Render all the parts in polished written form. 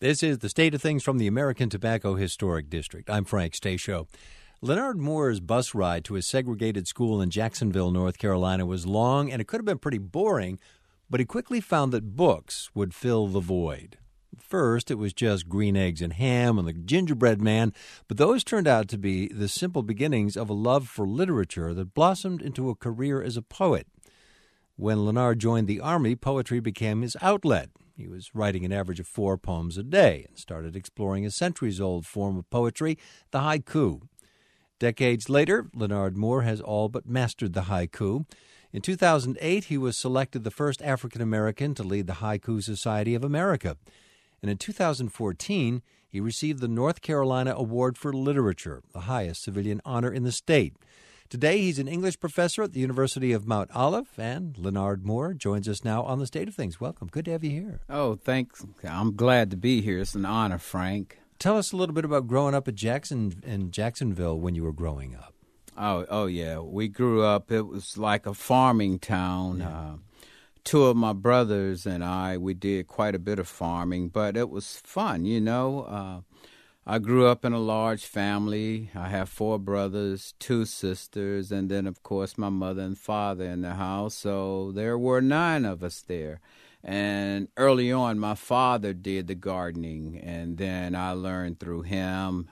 This is the State of Things from the American Tobacco Historic District. I'm Frank Stasio. Leonard Moore's bus ride to his segregated school in Jacksonville, North Carolina was long, and it could have been pretty boring, but he quickly found that books would fill the void. First, it was just green eggs and ham and the gingerbread man, but those turned out to be the simple beginnings of a love for literature that blossomed into a career as a poet. When Leonard joined the Army, poetry became his outlet. He was writing an average of 4 poems a day and started exploring a centuries-old form of poetry, the haiku. Decades later, Leonard Moore has all but mastered the haiku. In 2008, he was selected the first African-American to lead the Haiku Society of America. And in 2014, he received the North Carolina Award for Literature, the highest civilian honor in the state. Today, he's an English professor at the University of Mount Olive, and Leonard Moore joins us now on the State of Things. Welcome. Good to have you here. Oh, thanks. I'm glad to be here. It's an honor, Frank. Tell us a little bit about growing up in Jacksonville when you were growing up. Oh yeah. We grew up, it was like a farming town. Yeah. Two of my brothers and I, we did quite a bit of farming, but it was fun, you know. I grew up in a large family. I have 4 brothers, 2 sisters, and then, of course, my mother and father in the house. So there were 9 of us there. And early on, my father did the gardening, and then I learned through him,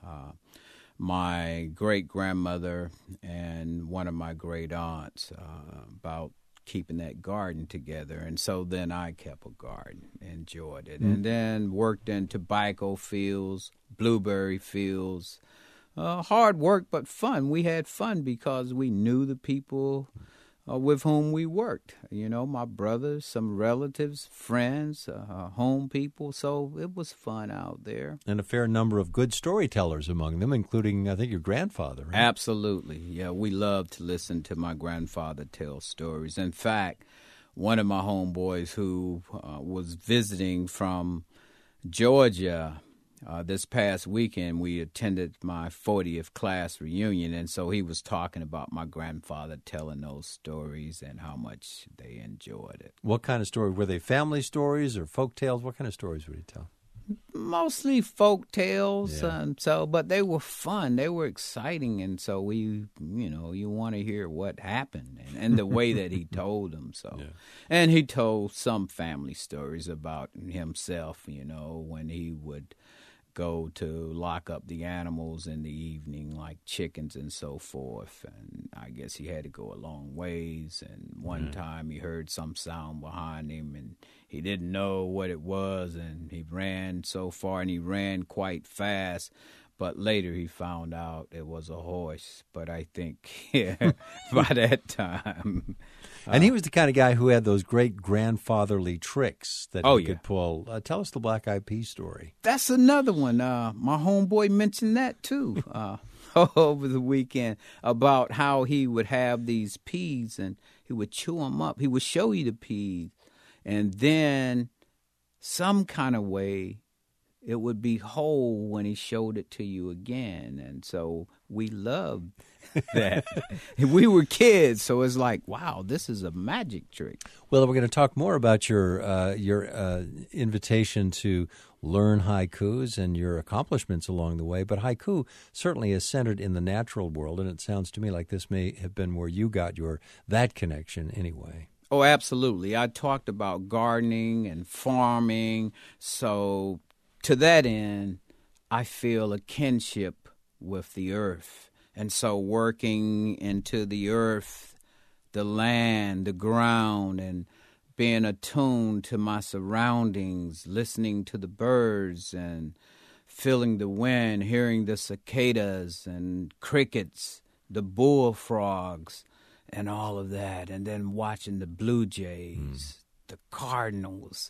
my great-grandmother, and one of my great-aunts about keeping that garden together. And so then I kept a garden, enjoyed it, and then worked in tobacco fields, blueberry fields. Hard work, but fun. We had fun because we knew the people with whom we worked. You know, my brothers, some relatives, friends, home people. So it was fun out there. And a fair number of good storytellers among them, including, I think, your grandfather. Right? Absolutely. Yeah, we loved to listen to my grandfather tell stories. In fact, one of my homeboys who was visiting from Georgia this past weekend, we attended my 40th class reunion, and so he was talking about my grandfather telling those stories and how much they enjoyed it. What kind of stories? Were they family stories or folk tales? What kind of stories would he tell? Mostly folk tales, yeah. But they were fun. They were exciting, and so you want to hear what happened and the way that he told them. So, yeah. And he told some family stories about himself, you know, when he would go to lock up the animals in the evening, like chickens and so forth. And I guess he had to go a long ways. And one time he heard some sound behind him, and he didn't know what it was. And he ran so far, and he ran quite fast. But later he found out it was a horse. But I think by that time... And he was the kind of guy who had those great grandfatherly tricks that he could pull. Tell us the Black Eyed Peas story. That's another one. My homeboy mentioned that, too, over the weekend, about how he would have these peas and he would chew them up. He would show you the peas, and then some kind of way it would be whole when he showed it to you again. And so we loved that. We were kids, so it's like, wow, this is a magic trick. Well, we're going to talk more about your invitation to learn haikus and your accomplishments along the way. But haiku certainly is centered in the natural world, and it sounds to me like this may have been where you got that connection anyway. Oh, absolutely. I talked about gardening and farming, so to that end, I feel a kinship with the earth. And so working into the earth, the land, the ground, and being attuned to my surroundings, listening to the birds and feeling the wind, hearing the cicadas and crickets, the bullfrogs, and all of that, and then watching the blue jays, the cardinals,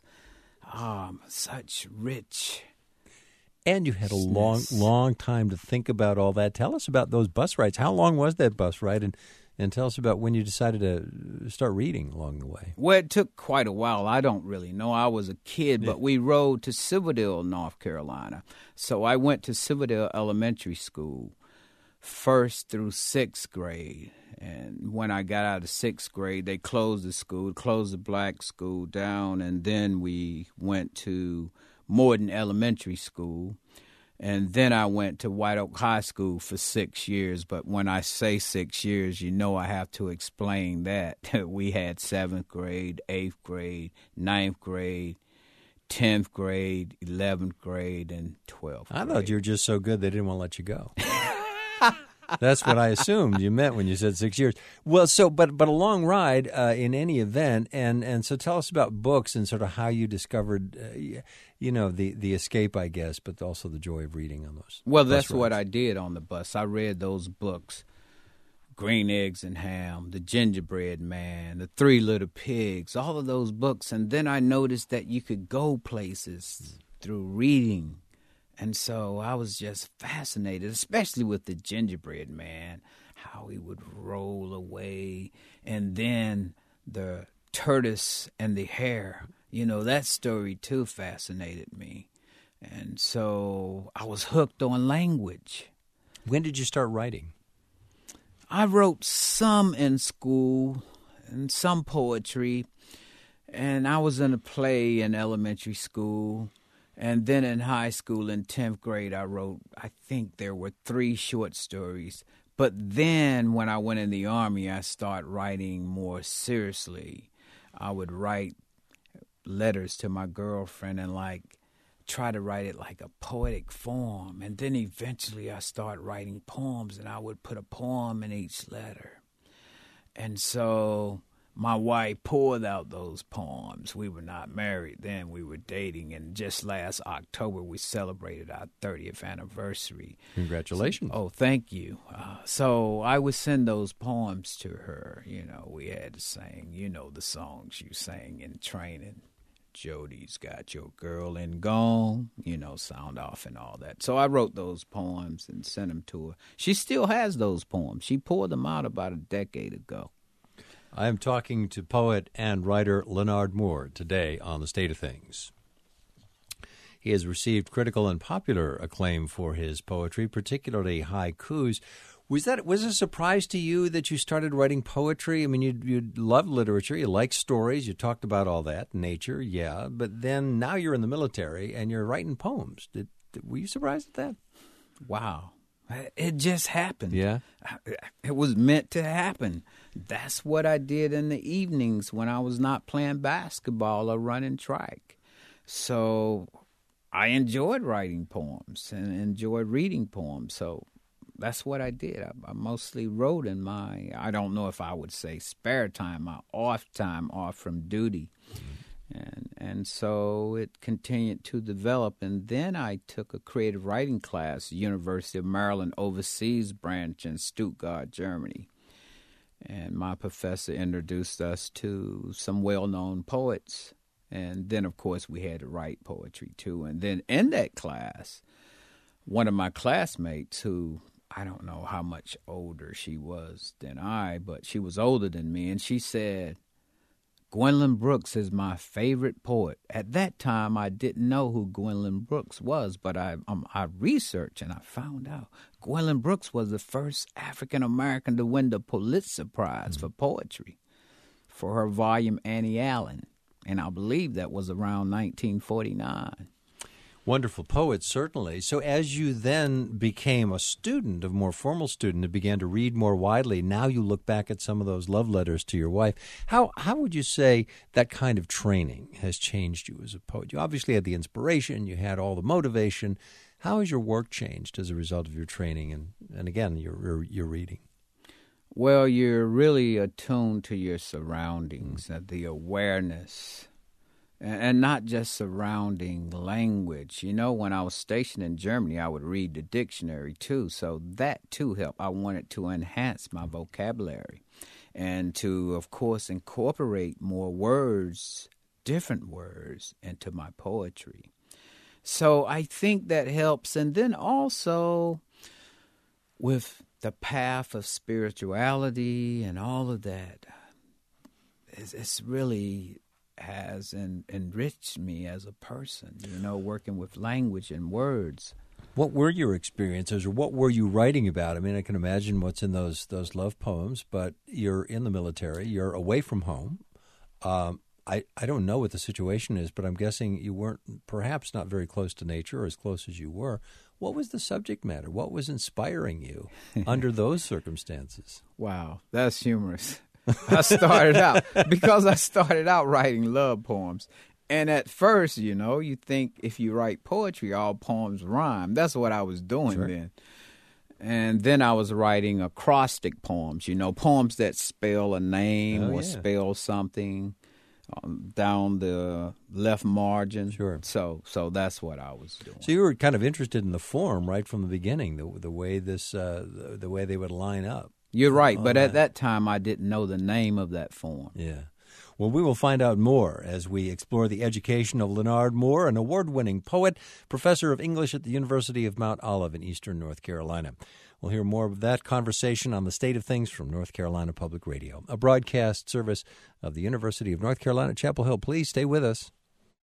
such rich. And you had a long time to think about all that. Tell us about those bus rides. How long was that bus ride? And tell us about when you decided to start reading along the way. Well, it took quite a while. I don't really know. I was a kid, but we rode to Silverdale, North Carolina. So I went to Silverdale Elementary School, 1st through 6th grade. And when I got out of 6th grade, they closed the school, closed the black school down, and then we went to Morden Elementary School. And then I went to White Oak High School for 6 years. But when I say 6 years, you know I have to explain that. We had 7th grade, 8th grade, 9th grade, 10th grade, 11th grade, and 12th grade. I thought you were just so good they didn't want to let you go. That's what I assumed you meant when you said 6 years. Well, so but a long ride in any event, and so tell us about books and sort of how you discovered, the escape, I guess, but also the joy of reading on those. Well, that's what I did on the bus. I read those books: Green Eggs and Ham, The Gingerbread Man, The Three Little Pigs, all of those books, and then I noticed that you could go places through reading. And so I was just fascinated, especially with the Gingerbread Man, how he would roll away. And then the tortoise and the hare, that story too fascinated me. And so I was hooked on language. When did you start writing? I wrote some in school and some poetry. And I was in a play in elementary school. And then in high school, in 10th grade, I wrote, I think there were 3 short stories. But then when I went in the Army, I started writing more seriously. I would write letters to my girlfriend and try to write it like a poetic form. And then eventually I started writing poems, and I would put a poem in each letter. And so my wife poured out those poems. We were not married then. We were dating. And just last October, we celebrated our 30th anniversary. Congratulations. Oh, thank you. So I would send those poems to her. We had to sing, the songs you sang in training. Jody's got your girl and gone, sound off and all that. So I wrote those poems and sent them to her. She still has those poems. She poured them out about a decade ago. I am talking to poet and writer Leonard Moore today on The State of Things. He has received critical and popular acclaim for his poetry, particularly haikus. Was it a surprise to you that you started writing poetry? I mean, you love literature, you like stories, you talked about all that, nature, yeah, but then now you're in the military and you're writing poems. Were you surprised at that? Wow. It just happened. Yeah? It was meant to happen. That's what I did in the evenings when I was not playing basketball or running track. So I enjoyed writing poems and enjoyed reading poems. So that's what I did. I mostly wrote in my, I don't know if I would say spare time, my off time off from duty. And so it continued to develop. And then I took a creative writing class, University of Maryland Overseas Branch in Stuttgart, Germany. And my professor introduced us to some well-known poets. And then, of course, we had to write poetry, too. And then in that class, one of my classmates, who I don't know how much older she was than I, but she was older than me, and she said, Gwendolyn Brooks is my favorite poet. At that time, I didn't know who Gwendolyn Brooks was, but I researched and I found out Gwendolyn Brooks was the first African-American to win the Pulitzer Prize for poetry for her volume Annie Allen, and I believe that was around 1949. Wonderful poet, certainly. So as you then became a student, a more formal student, and began to read more widely, now you look back at some of those love letters to your wife. How would you say that kind of training has changed you as a poet? You obviously had the inspiration, you had all the motivation. How has your work changed as a result of your training and again, your reading? Well, you're really attuned to your surroundings, the awareness. And not just surrounding language. When I was stationed in Germany, I would read the dictionary, too. So that, too, helped. I wanted to enhance my vocabulary and to, of course, incorporate more words, different words, into my poetry. So I think that helps. And then also with the path of spirituality and all of that, it's really has enriched me as a person, working with language and words. What were your experiences, or what were you writing about? I mean, I can imagine what's in those love poems, but you're in the military, you're away from home. I don't know what the situation is, but I'm guessing you weren't perhaps not very close to nature or as close as you were. What was the subject matter? What was inspiring you under those circumstances? Wow, that's humorous. I started out writing love poems. And at first, you think if you write poetry, all poems rhyme. That's what I was doing then. And then I was writing acrostic poems, poems that spell a name or spell something down the left margin. Sure. So that's what I was doing. So you were kind of interested in the form right from the beginning, the way the way they would line up. You're right, but at that time I didn't know the name of that form. Yeah. Well, we will find out more as we explore the education of Leonard Moore, an award-winning poet, professor of English at the University of Mount Olive in eastern North Carolina. We'll hear more of that conversation on the State of Things from North Carolina Public Radio, a broadcast service of the University of North Carolina, Chapel Hill. Please stay with us.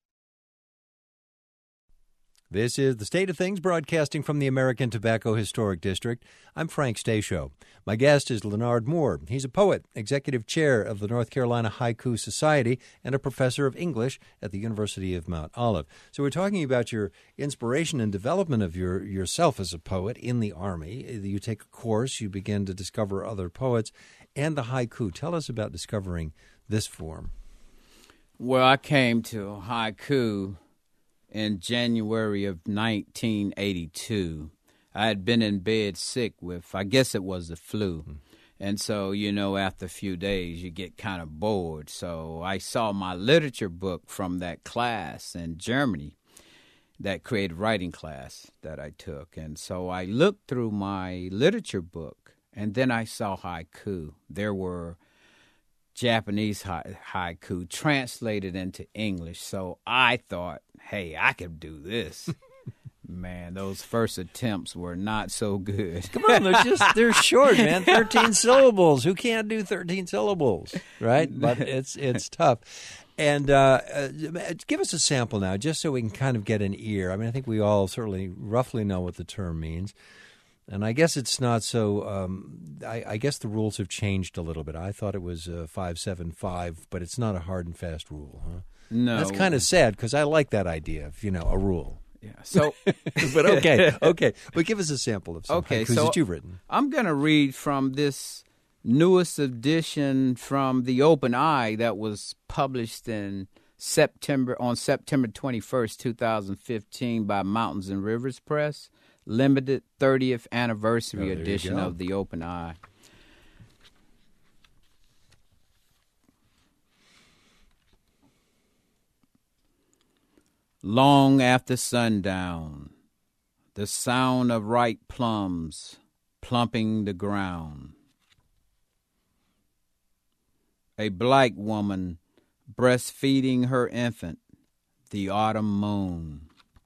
This is the State of Things, broadcasting from the American Tobacco Historic District. I'm Frank Stasio. My guest is Leonard Moore. He's a poet, executive chair of the North Carolina Haiku Society, and a professor of English at the University of Mount Olive. So we're talking about your inspiration and development of yourself as a poet in the Army. You take a course, you begin to discover other poets, and the haiku. Tell us about discovering this form. Well, I came to haiku in January of 1982. I had been in bed sick with, I guess it was the flu. And so, after a few days, you get kind of bored. So I saw my literature book from that class in Germany, that creative writing class that I took. And so I looked through my literature book, and then I saw haiku. There were Japanese haiku translated into English. So I thought, hey, I could do this. Man, those first attempts were not so good. Come on, they're short, man. 13 syllables. Who can't do 13 syllables, right? But it's tough. And give us a sample now, just so we can kind of get an ear. I mean, I think we all certainly roughly know what the term means. And I guess it's not so. I guess the rules have changed a little bit. I thought it was 5-7-5, but it's not a hard and fast rule, huh? No, that's kind of sad because I like that idea of a rule. Yeah. So, but okay. But give us a sample of some haikus that you've written. I'm going to read from this newest edition from the Open Eye that was published on September 21st, 2015 by Mountains and Rivers Press. Limited 30th anniversary edition of the Open Eye. Long after sundown, the sound of ripe plums plumping the ground. A black woman breastfeeding her infant, the autumn moon.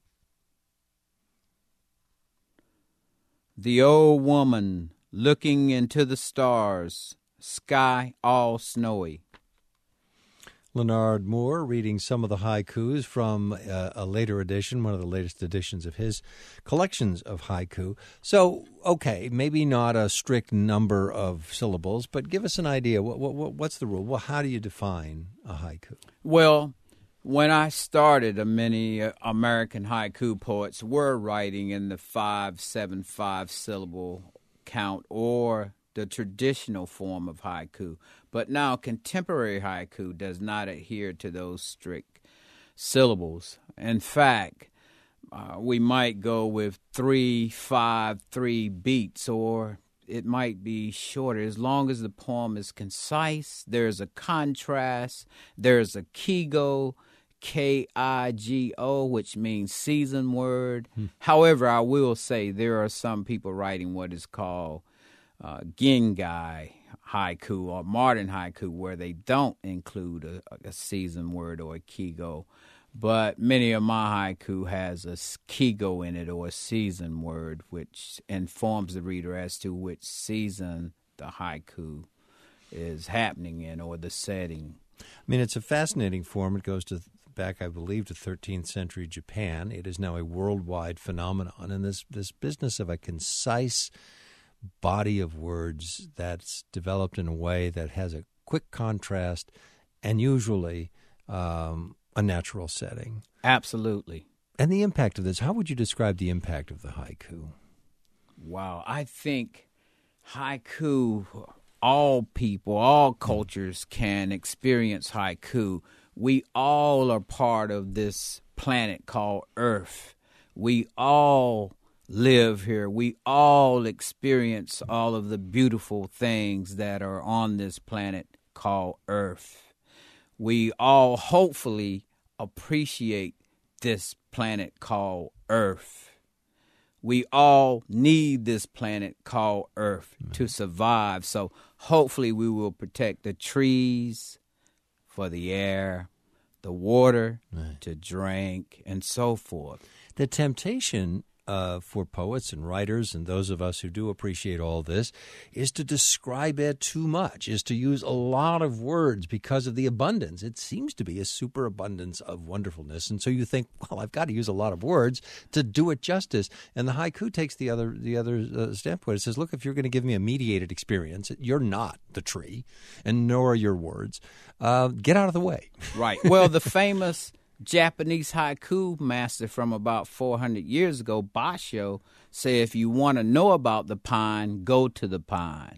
The old woman looking into the stars, sky all snowy. Leonard Moore reading some of the haikus from a later edition, one of the latest editions of his collections of haiku. So, okay, maybe not a strict number of syllables, but give us an idea. What's the rule? Well, how do you define a haiku? Well, when I started, many American haiku poets were writing in the 5-7-5 syllable count or the traditional form of haiku. But now contemporary haiku does not adhere to those strict syllables. In fact, we might go with 3-5-3 beats, or it might be shorter. As long as the poem is concise, there's a contrast, there's a kigo, K-I-G-O, which means season word. However, I will say there are some people writing what is called Gengai haiku or modern haiku, where they don't include a season word or a kigo. But many of my haiku has a kigo in it or a season word, which informs the reader as to which season the haiku is happening in or the setting. I mean, it's a fascinating form. It goes back, I believe, to 13th century Japan. It is now a worldwide phenomenon. And this business of a concise body of words that's developed in a way that has a quick contrast and usually a natural setting. Absolutely. And the impact of this, how would you describe the impact of the haiku? Wow, I think haiku, all people, all cultures can experience haiku. We all are part of this planet called Earth. We all live here. We all experience all of the beautiful things that are on this planet called Earth. We all hopefully appreciate this planet called Earth. We all need this planet called Earth to survive. So hopefully we will protect the trees for the air, the water to drink, and so forth. The temptation for poets and writers and those of us who do appreciate all this is to describe it too much, is to use a lot of words because of the abundance. It seems to be a superabundance of wonderfulness. And so you think, well, I've got to use a lot of words to do it justice. And the haiku takes the other standpoint. It says, look, if you're going to give me a mediated experience, you're not the tree, and nor are your words. Get out of the way. Right. Well, the famous Japanese haiku master from about 400 years ago, Basho, said, if you want to know about the pine, go to the pine.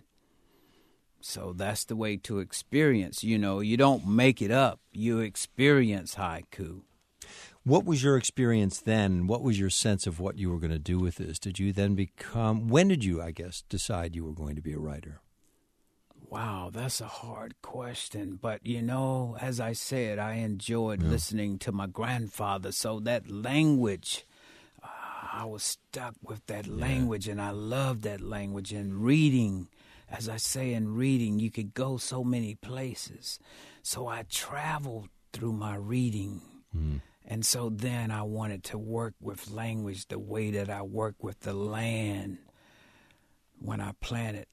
So that's the way to experience. You know, you don't make it up. You experience haiku. What was your experience then? What was your sense of what you were going to do with this? Did you then when did you, I guess, decide you were going to be a writer? Wow, that's a hard question. But, you know, as I said, I enjoyed listening to my grandfather. So that language, I was stuck with that language, and I loved that language. And reading, as I say, in reading, you could go so many places. So I traveled through my reading. And so then I wanted to work with language the way that I work with the land when I planted.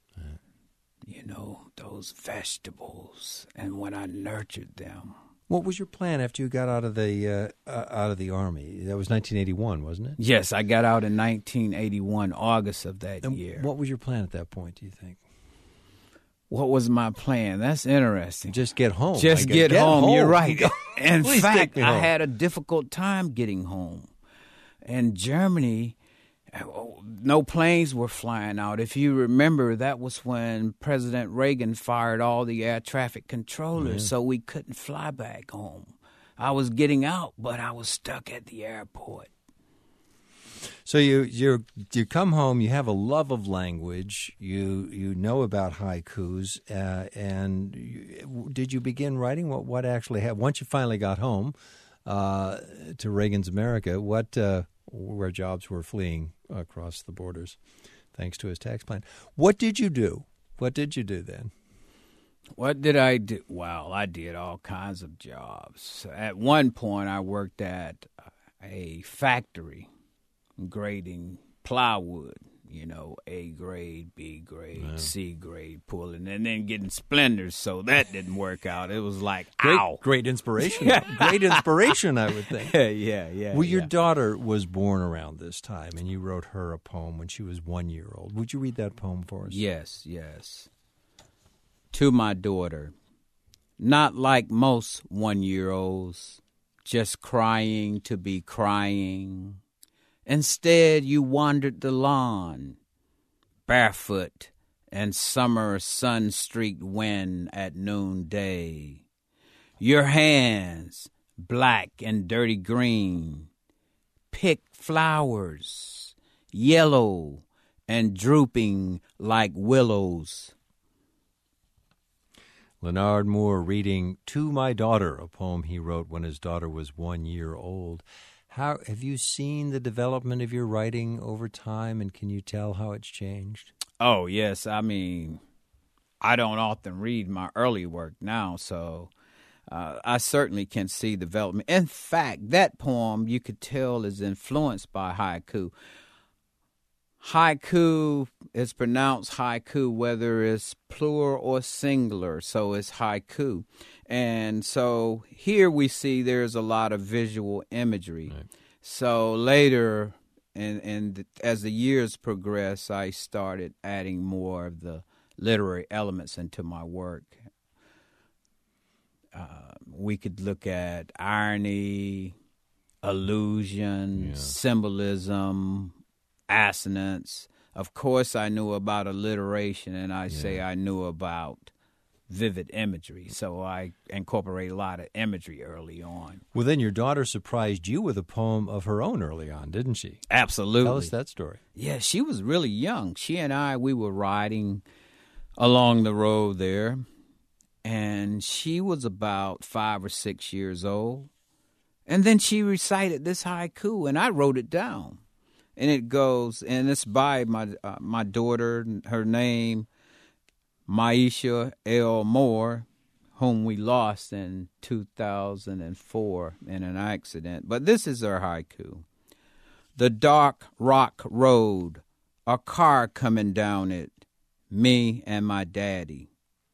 You know, those vegetables, and when I nurtured them. What was your plan after you got out of the Army? That was 1981, wasn't it? Yes, I got out in 1981, August of that year. What was your plan at that point, do you think? What was my plan? That's interesting. Just get home. Just get home. You're right. In Please fact, take me I home. had a difficult time getting home. In Germany, no planes were flying out. If you remember, that was when President Reagan fired all the air traffic controllers, so we couldn't fly back home. I was getting out, but I was stuck at the airport. So you come home. You have a love of language. You know about haikus, and did you begin writing? What actually happened once you finally got home to Reagan's America? Where jobs were fleeing across the borders, thanks to his tax plan. What did you do? What did you do then? What did I do? Well, I did all kinds of jobs. At one point, I worked at a factory grading plywood, you know, A grade, B grade, C grade, pulling, and then getting splinters, so that didn't work out. It was like, ow. Great inspiration. Great inspiration, I would think. Yeah. Well, your daughter was born around this time, and you wrote her a poem when she was 1 year old. Would you read that poem for us? Yes. To my daughter, not like most 1-year-olds, just crying to be crying. Instead, you wandered the lawn, barefoot and summer sun-streaked wind at noonday. Your hands, black and dirty green, picked flowers, yellow and drooping like willows. Leonard Moore reading To My Daughter, a poem he wrote when his daughter was 1 year old. How have you seen the development of your writing over time, and can you tell how it's changed? Oh, yes. I mean, I don't often read my early work now, so I certainly can see development. In fact, that poem, you could tell, is influenced by haiku. Haiku is pronounced haiku, whether it's plural or singular, so it's haiku. And so here we see there's a lot of visual imagery. Right. So later, and as the years progress, I started adding more of the literary elements into my work. We could look at irony, allusion, symbolism, assonance. Of course, I knew about alliteration, and I say I knew about vivid imagery. So I incorporate a lot of imagery early on. Well, then your daughter surprised you with a poem of her own early on, didn't she? Absolutely. Tell us that story. Yeah, she was really young. She and we were riding along the road there, and she was about 5 or 6 years old. And then she recited this haiku, and I wrote it down. And it goes, and it's by my daughter, her name, Maisha L. Moore, whom we lost in 2004 in an accident. But this is her haiku. The dark rock road, a car coming down it, me and my daddy.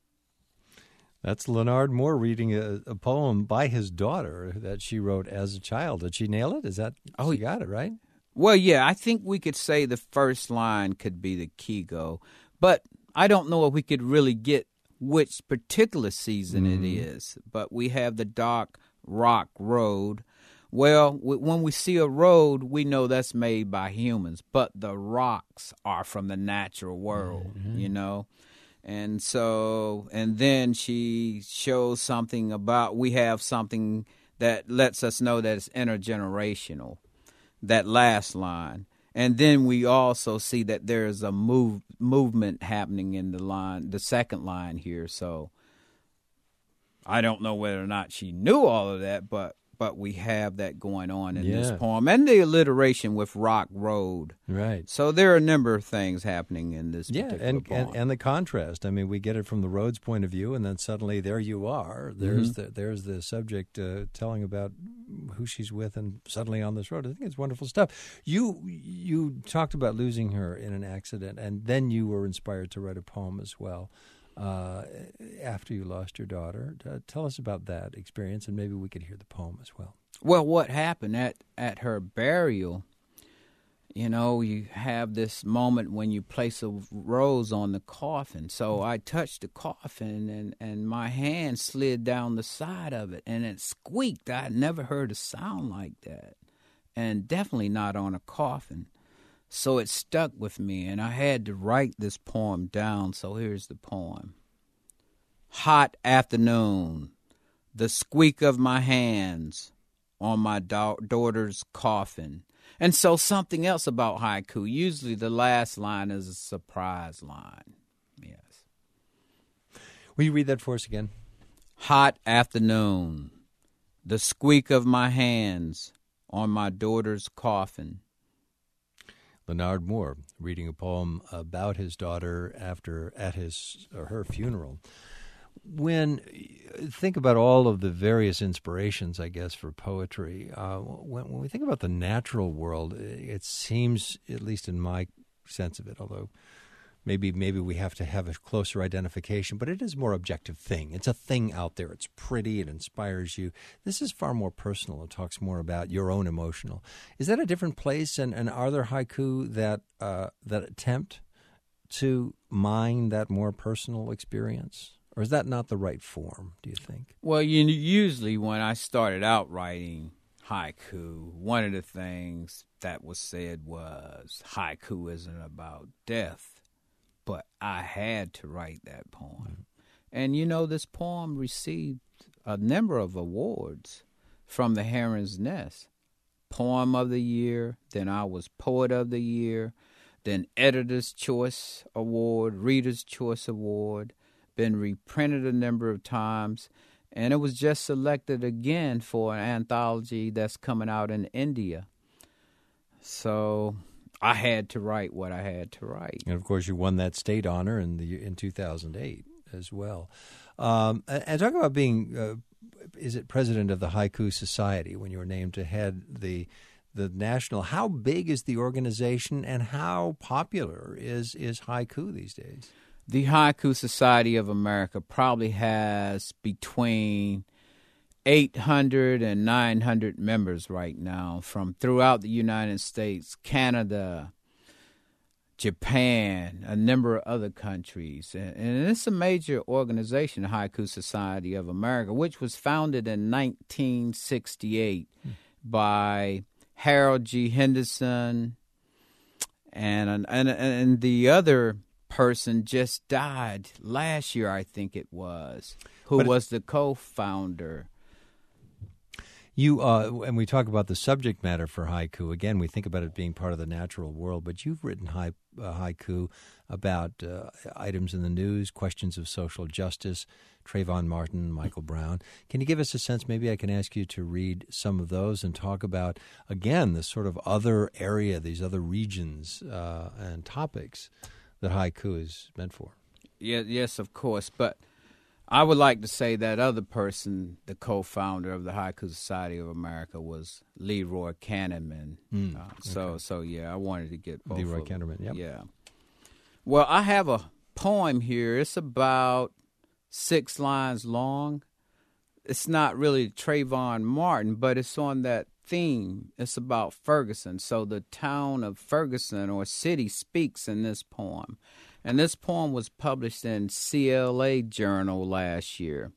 That's Leonard Moore reading a poem by his daughter that she wrote as a child. Did she nail it? Is that? Oh, you got it, right? Well, yeah, I think we could say the first line could be the Kigo, but I don't know if we could really get which particular season it is. But we have the dark rock road. Well, when we see a road, we know that's made by humans, but the rocks are from the natural world, you know. And so, and then she shows something about, we have something that lets us know that it's intergenerational, that last line. And then we also see that there's a movement happening in the line, the second line here. So I don't know whether or not she knew all of that, but we have that going on in this poem. And the alliteration with Rock Road. Right. So there are a number of things happening in this particular poem. And the contrast. I mean, we get it from the road's point of view, and then suddenly there you are. There's the subject telling about who she's with, and suddenly on this road. I think it's wonderful stuff. You talked about losing her in an accident, and then you were inspired to write a poem as well. After you lost your daughter. Tell us about that experience, and maybe we could hear the poem as well. Well, what happened at her burial, you know, you have this moment when you place a rose on the coffin. So I touched the coffin, and my hand slid down the side of it, and it squeaked. I had never heard a sound like that, and definitely not on a coffin. So it stuck with me, and I had to write this poem down. So here's the poem. Hot afternoon, the squeak of my hands on my daughter's coffin. And so something else about haiku. Usually the last line is a surprise line. Yes. Will you read that for us again? Hot afternoon, the squeak of my hands on my daughter's coffin. Leonard Moore reading a poem about his daughter at her funeral. When think about all of the various inspirations, I guess, for poetry, when we think about the natural world, it seems, at least in my sense of it, although maybe we have to have a closer identification, but it is a more objective thing. It's a thing out there. It's pretty. It inspires you. This is far more personal. It talks more about your own emotional. Is that a different place? And are there haiku that attempt to mine that more personal experience? Or is that not the right form, do you think? Well, usually when I started out writing haiku, one of the things that was said was haiku isn't about death. But I had to write that poem. And, you know, this poem received a number of awards from the Heron's Nest. Poem of the Year, then I was Poet of the Year, then Editor's Choice Award, Reader's Choice Award, been reprinted a number of times, and it was just selected again for an anthology that's coming out in India. So I had to write what I had to write. And, of course, you won that state honor in 2008 as well. And talk about being, is it president of the Haiku Society when you were named to head the national. How big is the organization, and how popular is haiku these days? The Haiku Society of America probably has between 800 and 900 members right now from throughout the United States, Canada, Japan, a number of other countries. And it's a major organization, the Haiku Society of America, which was founded in 1968 by Harold G. Henderson, and the other person just died last year, I think it was, who was the co-founder. You and we talk about the subject matter for haiku. Again, we think about it being part of the natural world, but you've written haiku about items in the news, questions of social justice, Trayvon Martin, Michael Brown. Can you give us a sense? Maybe I can ask you to read some of those and talk about, again, this sort of other area, these other regions and topics that haiku is meant for. Yes, of course, but I would like to say that other person, the co-founder of the Haiku Society of America, was Leroy Canterman. So yeah, I wanted to get both Leroy of Canterman, yep. Yeah. Well, I have a poem here. It's about 6 lines long. It's not really Trayvon Martin, but it's on that theme. It's about Ferguson. So the town of Ferguson or city speaks in this poem. And this poem was published in CLA Journal last year.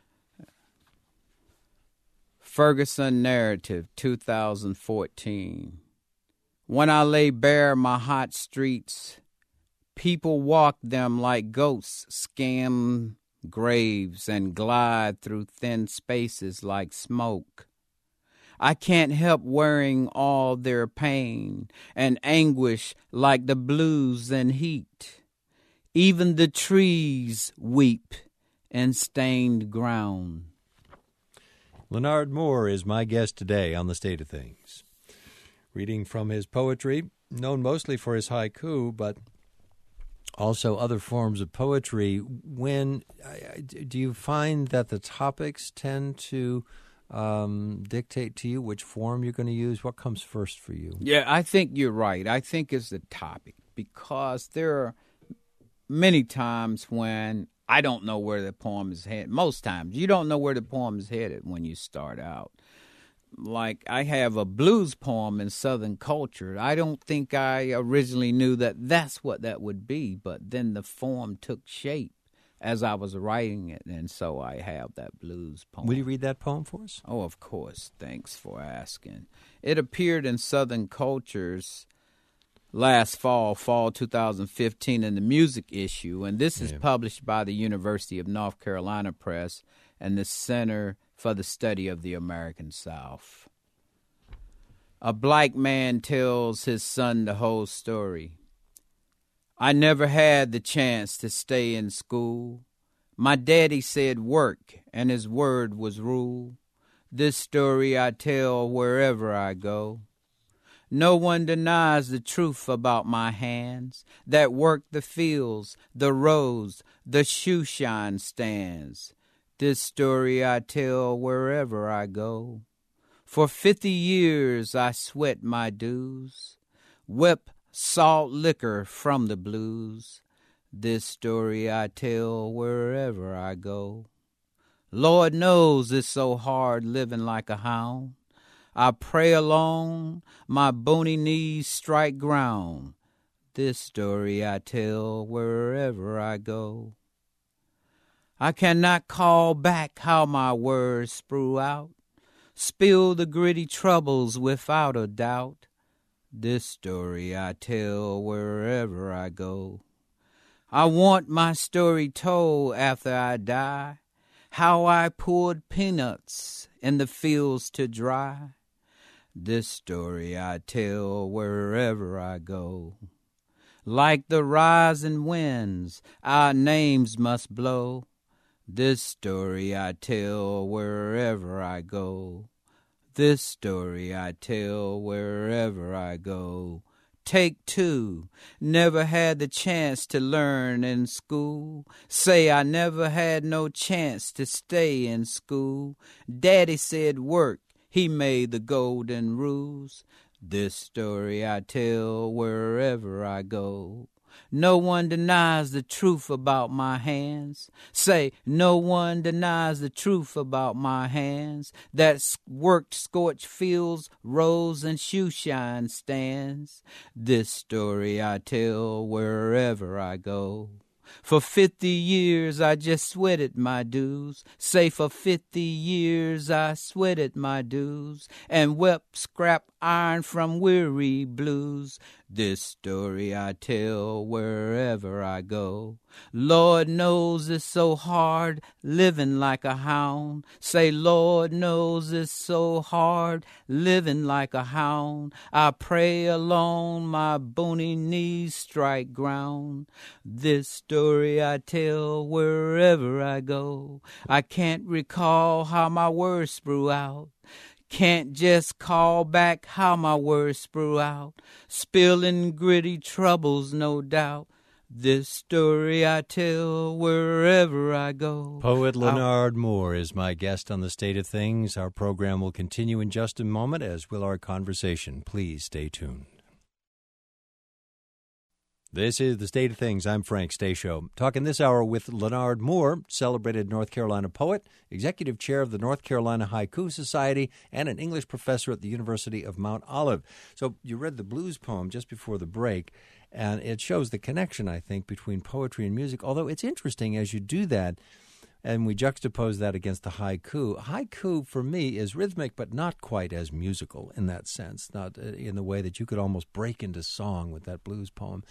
Ferguson Narrative, 2014. When I lay bare my hot streets, people walk them like ghosts, skim graves, and glide through thin spaces like smoke. I can't help wearing all their pain and anguish like the blues and heat. Even the trees weep in stained ground. Leonard Moore is my guest today on The State of Things. Reading from his poetry, known mostly for his haiku, but also other forms of poetry. When do you find that the topics tend to dictate to you which form you're going to use? What comes first for you? Yeah, I think you're right. I think it's the topic, because there are many times when I don't know where the poem is headed. Most times, you don't know where the poem is headed when you start out. Like, I have a blues poem in Southern Culture. I don't think I originally knew that that's what that would be, but then the form took shape as I was writing it, and so I have that blues poem. Will you read that poem for us? Oh, of course. Thanks for asking. It appeared in Southern Cultures last fall 2015, in the music issue, and this is published by the University of North Carolina Press and the Center for the Study of the American South. A black man tells his son the whole story. I never had the chance to stay in school. My daddy said work, and his word was rule. This story I tell wherever I go. No one denies the truth about my hands that work the fields, the roads, the shoe shine stands. This story I tell wherever I go. For 50 years I sweat my dues, whip salt liquor from the blues. This story I tell wherever I go. Lord knows it's so hard living like a hound. I pray alone, my bony knees strike ground. This story I tell wherever I go. I cannot call back how my words sprue out, spill the gritty troubles without a doubt. This story I tell wherever I go. I want my story told after I die, how I poured peanuts in the fields to dry. This story I tell wherever I go. Like the rising winds, our names must blow. This story I tell wherever I go. This story I tell wherever I go. Take 2. Never had the chance to learn in school. Say I never had no chance to stay in school. Daddy said work. He made the golden rules. This story I tell wherever I go. No one denies the truth about my hands. Say, no one denies the truth about my hands. That worked scorched fields, rose and shoe shine stands. This story I tell wherever I go. For 50 years I just sweated my dues. Say for 50 years I sweated my dues and wept scrap iron from weary blues. This story I tell wherever I go. Lord knows it's so hard living like a hound. Say, Lord knows it's so hard living like a hound. I pray alone my bony knees strike ground. This story I tell wherever I go. I can't recall how my words sprue out. Can't just call back how my words sprue out. Spilling gritty troubles, no doubt. This story I tell wherever I go. Poet Leonard Moore is my guest on The State of Things. Our program will continue in just a moment, as will our conversation. Please stay tuned. This is The State of Things. I'm Frank Stasio. Talking this hour with Leonard Moore, celebrated North Carolina poet, executive chair of the North Carolina Haiku Society, and an English professor at the University of Mount Olive. So you read the blues poem just before the break, and it shows the connection, I think, between poetry and music, although it's interesting as you do that, and we juxtapose that against the haiku. Haiku, for me, is rhythmic, but not quite as musical in that sense, not in the way that you could almost break into song with that blues poem.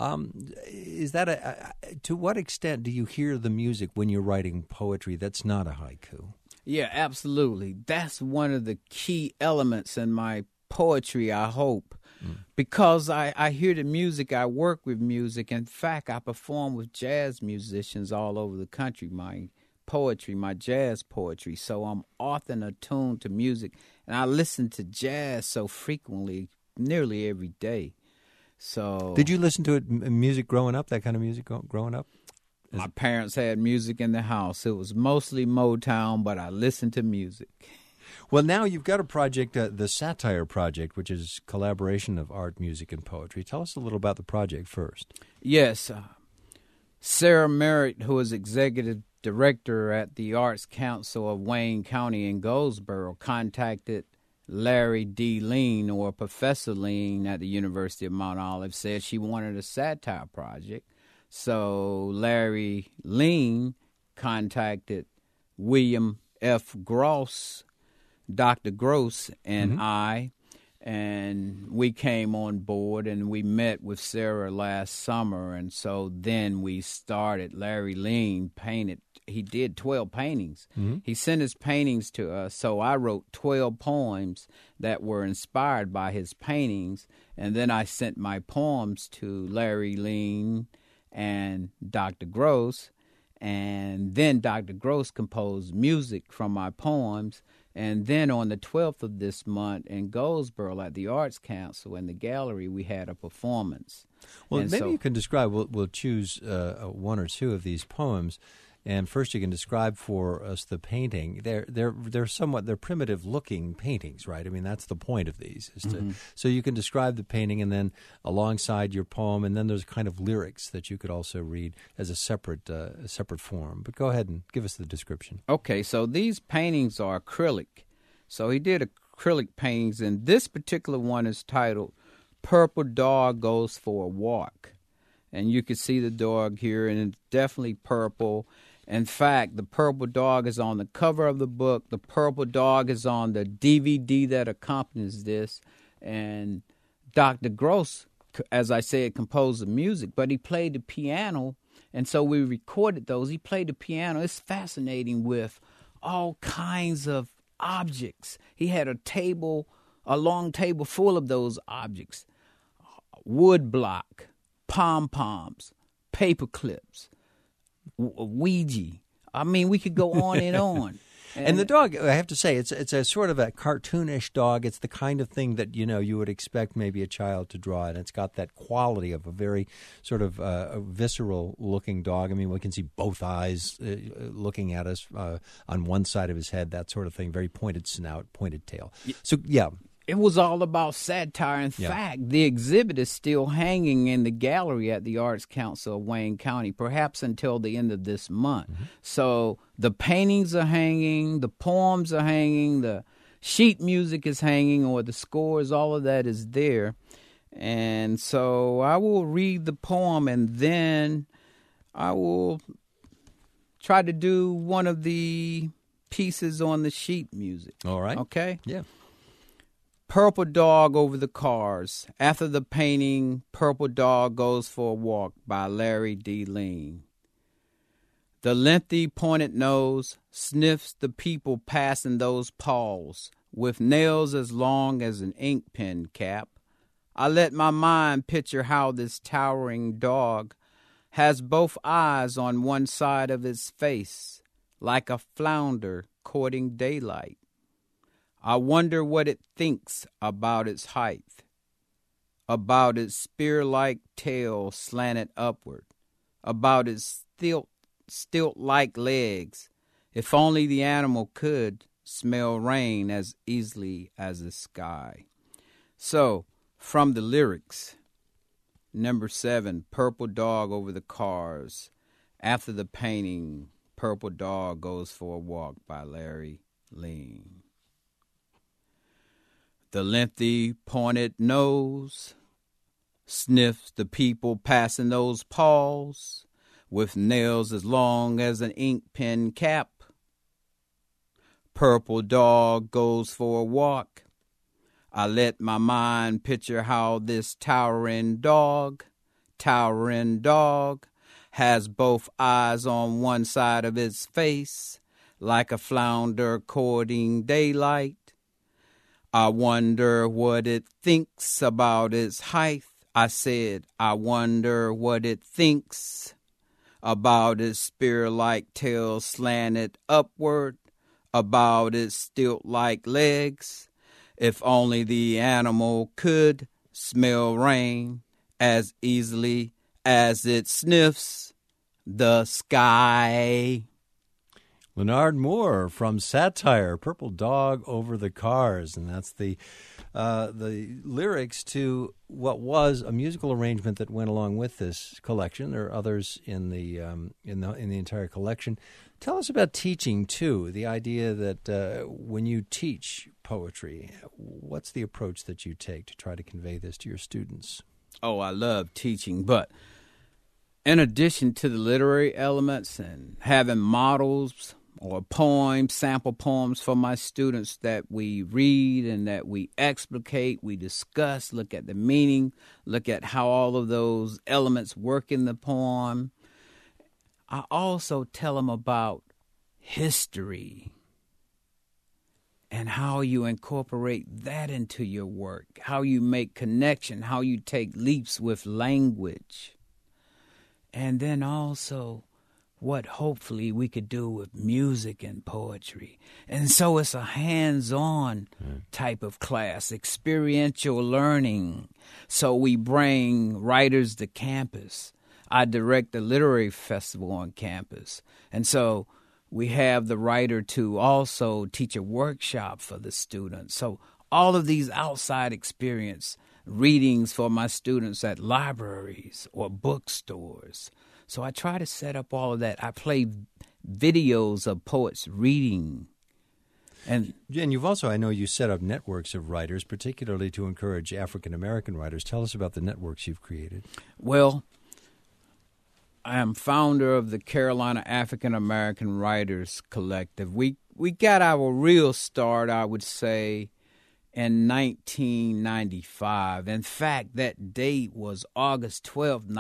Is that to what extent do you hear the music when you're writing poetry that's not a haiku? Yeah, absolutely. That's one of the key elements in my poetry, I hope. Because I hear the music, I work with music. In fact, I perform with jazz musicians all over the country, my poetry, my jazz poetry. So I'm often attuned to music, and I listen to jazz so frequently, nearly every day. So, did you listen to it, music growing up, that kind of music growing up? My parents had music in the house. It was mostly Motown, but I listened to music. Well, now you've got a project, the Satire Project, which is collaboration of art, music, and poetry. Tell us a little about the project first. Yes. Sarah Merritt, who is executive director at the Arts Council of Wayne County in Goldsboro, contacted Larry D. Lean, or Professor Lean at the University of Mount Olive, said she wanted a satire project. So Larry Lean contacted William F. Gross, Dr. Gross, and I, and we came on board, and we met with Sarah last summer, and so then we started. Larry Lean painted. He did 12 paintings. He sent his paintings to us, so I wrote 12 poems that were inspired by his paintings, and then I sent my poems to Larry Lean and Dr. Gross, and then Dr. Gross composed music from my poems. And then on the 12th of this month in Goldsboro at the Arts Council in the gallery, we had a performance. Well, and maybe you can describe, we'll choose one or two of these poems. And first you can describe for us the painting. They're primitive looking paintings, right? I mean, that's the point of these. So you can describe the painting, and then alongside your poem, and then there's kind of lyrics that you could also read as a separate form. But go ahead and give us the description. Okay, so these paintings are acrylic. So he did acrylic paintings, and this particular one is titled Purple Dog Goes for a Walk. And you can see the dog here, and it's definitely purple. In fact, the purple dog is on the cover of the book. The purple dog is on the DVD that accompanies this. And Dr. Gross, as I said, composed the music, but he played the piano, and so we recorded those. He played the piano. It's fascinating with all kinds of objects. He had a long table full of those objects. Wood block, pom-poms, paper clips, Ouija. I mean, we could go on and on. And the dog, I have to say, it's a sort of a cartoonish dog. It's the kind of thing that, you would expect maybe a child to draw, and it's got that quality of a very sort of visceral-looking dog. I mean, we can see both eyes looking at us on one side of his head, that sort of thing, very pointed snout, pointed tail. So, yeah. it was all about satire. In fact, the exhibit is still hanging in the gallery at the Arts Council of Wayne County, perhaps until the end of this month. Mm-hmm. So the paintings are hanging, the poems are hanging, the sheet music is hanging, or the scores, all of that is there. And so I will read the poem, and then I will try to do one of the pieces on the sheet music. All right. Okay? Yeah. Purple Dog Over the Cars. After the painting, Purple Dog Goes for a Walk by Larry D. Lean. The lengthy pointed nose sniffs the people passing those paws with nails as long as an ink pen cap. I let my mind picture how this towering dog has both eyes on one side of its face, like a flounder courting daylight. I wonder what it thinks about its height, about its spear-like tail slanted upward, about its stilt-like legs. If only the animal could smell rain as easily as the sky. So, from the lyrics, number 7, Purple Dog Over the Cars. After the painting, Purple Dog Goes for a Walk by Larry Lean. The lengthy pointed nose sniffs the people passing those paws with nails as long as an ink pen cap. Purple Dog Goes for a Walk. I let my mind picture how this towering dog, has both eyes on one side of its face, like a flounder courting daylight. I wonder what it thinks about its height. I said, I wonder what it thinks about its spear-like tail slanted upward, about its stilt-like legs. If only the animal could smell rain as easily as it sniffs the sky. Leonard Moore from Satire, Purple Dog Over the Cars, and that's the lyrics to what was a musical arrangement that went along with this collection. There are others in the entire collection. Tell us about teaching too. The idea that when you teach poetry, what's the approach that you take to try to convey this to your students? Oh, I love teaching, but in addition to the literary elements and having models or poems, sample poems for my students that we read and that we explicate, we discuss, look at the meaning, look at how all of those elements work in the poem. I also tell them about history and how you incorporate that into your work, how you make connection, how you take leaps with language. And then also what hopefully we could do with music and poetry. And so it's a hands-on type of class, experiential learning. So we bring writers to campus. I direct the literary festival on campus. And so we have the writer to also teach a workshop for the students. So all of these outside experience readings for my students at libraries or bookstores. So I try to set up all of that. I play videos of poets reading. And you've also, I know you set up networks of writers, particularly to encourage African-American writers. Tell us about the networks you've created. Well, I am founder of the Carolina African-American Writers Collective. We got our real start, I would say, in 1995. In fact, that date was August 12,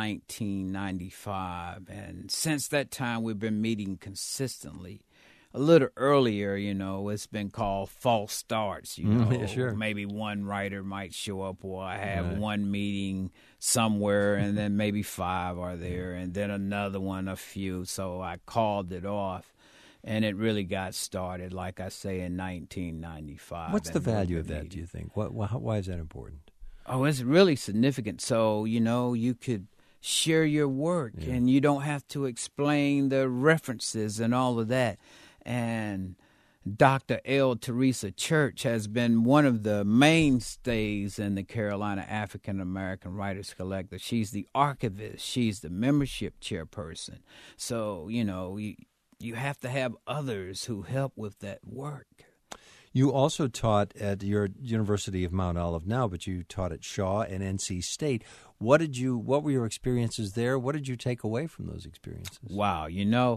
1995. And since that time, we've been meeting consistently. A little earlier, it's been called false starts. Yeah, sure. Maybe one writer might show up, or I have one meeting somewhere, and then maybe 5 are there, and then another one, a few. So I called it off. And it really got started, like I say, in 1995. What's the value of that, do you think? Why is that important? Oh, it's really significant. So, you could share your work, and you don't have to explain the references and all of that. And Dr. L. Teresa Church has been one of the mainstays in the Carolina African American Writers Collective. She's the archivist. She's the membership chairperson. So, you have to have others who help with that work. You also taught at your University of Mount Olive now, but you taught at Shaw and NC State. What were your experiences there? What did you take away from those experiences? Wow,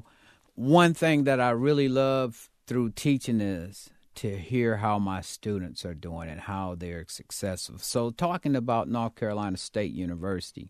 one thing that I really love through teaching is to hear how my students are doing and how they're successful. So talking about North Carolina State University,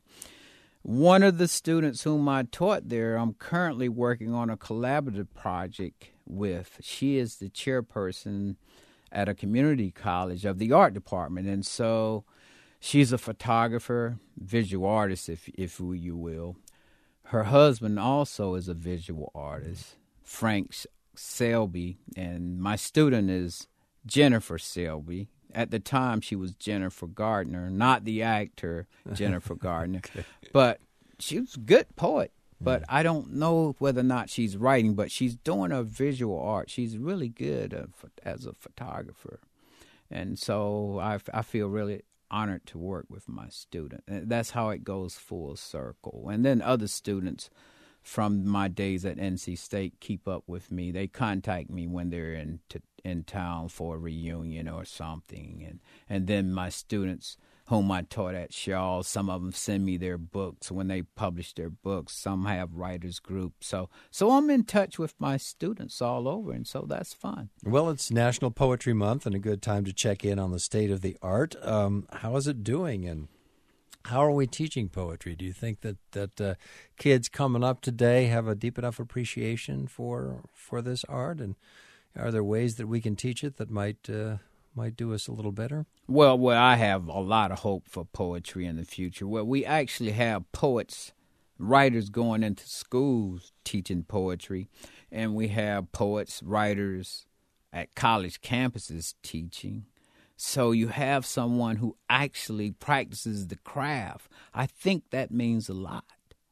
one of the students whom I taught there, I'm currently working on a collaborative project with. She is the chairperson at a community college of the art department. And so she's a photographer, visual artist, if you will. Her husband also is a visual artist, Frank Selby, and my student is Jennifer Selby. At the time, she was Jennifer Gardner, not the actor Jennifer Gardner. Okay. But she was a good poet. But I don't know whether or not she's writing, but she's doing her visual art. She's really good as a photographer. And so I feel really honored to work with my student. And that's how it goes full circle. And then other students from my days at NC State keep up with me. They contact me when they're in town for a reunion or something. And then my students whom I taught at Shaw, some of them send me their books when they publish their books. Some have writers groups. So I'm in touch with my students all over, and so that's fun. Well, it's National Poetry Month and a good time to check in on the state of the art. How is it doing, and how are we teaching poetry? Do you think that kids coming up today have a deep enough appreciation for this art, and are there ways that we can teach it that might do us a little better? Well, I have a lot of hope for poetry in the future. Well, we actually have poets, writers going into schools teaching poetry, and we have poets, writers at college campuses teaching. So you have someone who actually practices the craft. I think that means a lot,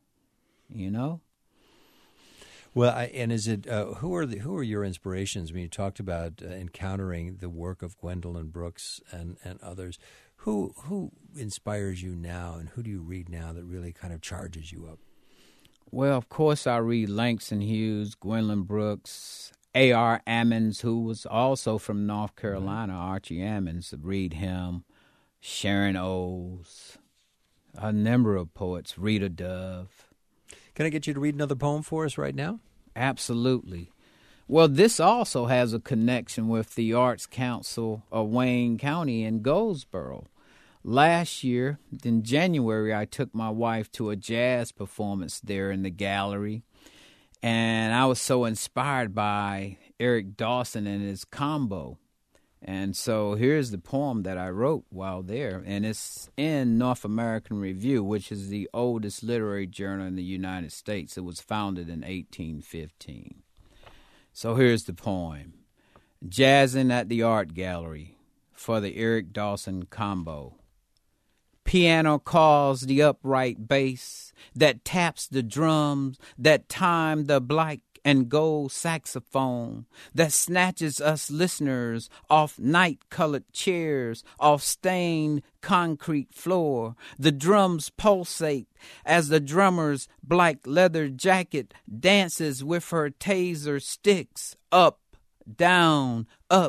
Well, and is it who are your inspirations? I mean, you talked about encountering the work of Gwendolyn Brooks and others. Who inspires you now, and who do you read now that really kind of charges you up? Well, of course, I read Langston Hughes, Gwendolyn Brooks, A.R. Ammons, who was also from North Carolina, Archie Ammons. Read him, Sharon Olds, a number of poets, Rita Dove. Can I get you to read another poem for us right now? Absolutely. Well, this also has a connection with the Arts Council of Wayne County in Goldsboro. Last year, in January, I took my wife to a jazz performance there in the gallery, and I was so inspired by Eric Dawson and his combo. And so here's the poem that I wrote while there, and it's in North American Review, which is the oldest literary journal in the United States. It was founded in 1815. So here's the poem. Jazzing at the Art Gallery for the Eric Dawson combo. Piano calls the upright bass that taps the drums, that time the black and gold saxophone that snatches us listeners off night-colored chairs, off stained concrete floor. The drums pulsate as the drummer's black leather jacket dances with her taser sticks. Up, down,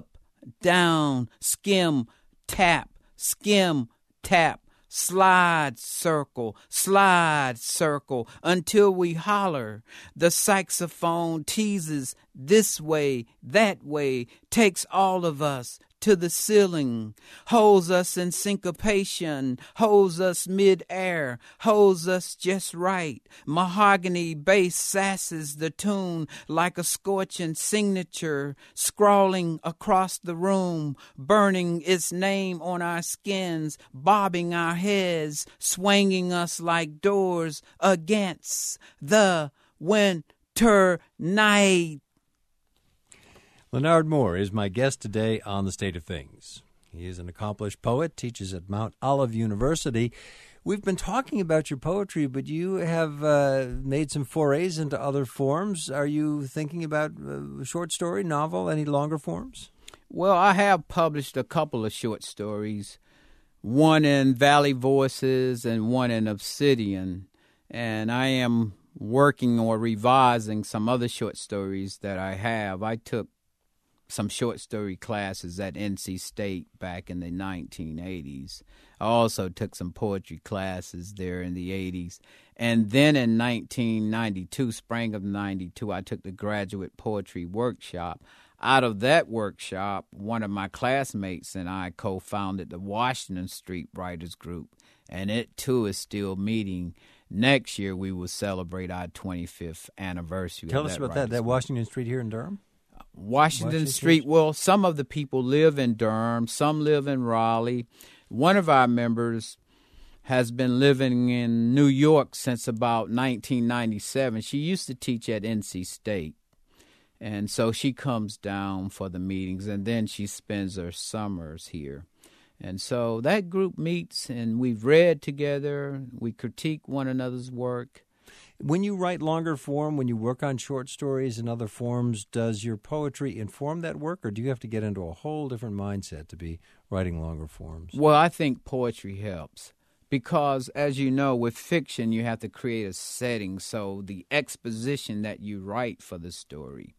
skim, tap, slide circle, until we holler. The saxophone teases this way, that way, takes all of us to the ceiling, holds us in syncopation, holds us mid-air, holds us just right. Mahogany bass sasses the tune like a scorching signature, scrawling across the room, burning its name on our skins, bobbing our heads, swinging us like doors against the winter night. Leonard Moore is my guest today on The State of Things. He is an accomplished poet, teaches at Mount Olive University. We've been talking about your poetry, but you have made some forays into other forms. Are you thinking about short story, novel, any longer forms? Well, I have published a couple of short stories, one in Valley Voices and one in Obsidian, and I am working or revising some other short stories that I have. I took some short story classes at NC State back in the 1980s. I also took some poetry classes there in the 80s. And then in 1992, spring of 92, I took the graduate poetry workshop. Out of that workshop, one of my classmates and I co-founded the Washington Street Writers Group, and it too is still meeting. Next year, we will celebrate our 25th anniversary. Tell us about that Washington Street here in Durham? Washington Street, well, some of the people live in Durham, some live in Raleigh. One of our members has been living in New York since about 1997. She used to teach at NC State, and so she comes down for the meetings, and then she spends her summers here. And so that group meets, and we've read together, we critique one another's work. When you write longer form, when you work on short stories and other forms, does your poetry inform that work, or do you have to get into a whole different mindset to be writing longer forms? Well, I think poetry helps because, as you know, with fiction, you have to create a setting, so the exposition that you write for the story,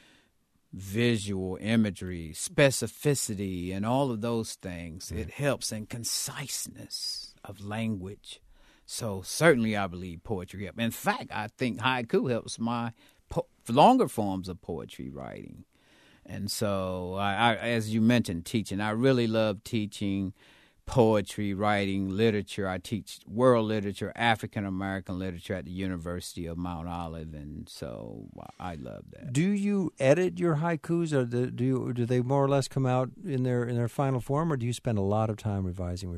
visual imagery, specificity, and all of those things, it helps in conciseness of language. So certainly I believe poetry helps. In fact, I think haiku helps my longer forms of poetry writing. And so, I, as you mentioned, teaching, I really love teaching poetry, writing, literature. I teach world literature, African-American literature at the University of Mount Olive, and so I love that. Do you edit your haikus, or do they more or less come out in their final form, or do you spend a lot of time revising?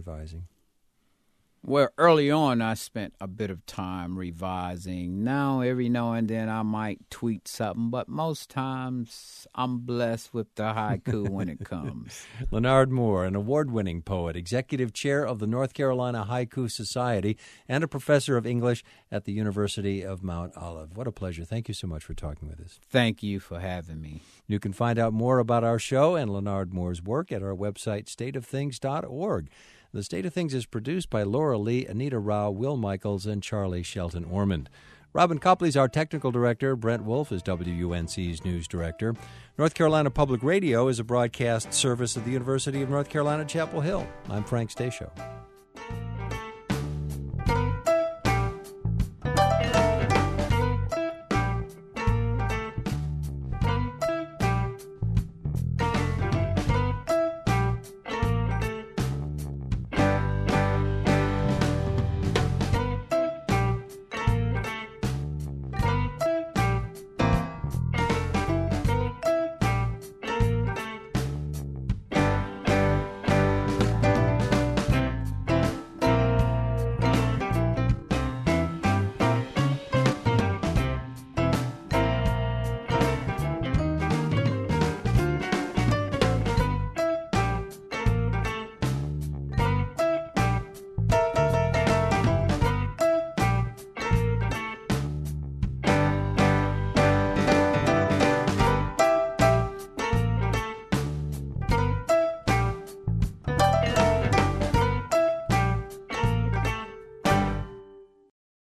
Well, early on, I spent a bit of time revising. Now, every now and then, I might tweak something, but most times, I'm blessed with the haiku when it comes. Leonard Moore, an award-winning poet, executive chair of the North Carolina Haiku Society, and a professor of English at the University of Mount Olive. What a pleasure. Thank you so much for talking with us. Thank you for having me. You can find out more about our show and Leonard Moore's work at our website, stateofthings.org. The State of Things is produced by Laura Lee, Anita Rao, Will Michaels, and Charlie Shelton Ormond. Robin Copley is our technical director. Brent Wolf is WUNC's news director. North Carolina Public Radio is a broadcast service of the University of North Carolina, Chapel Hill. I'm Frank Stasio.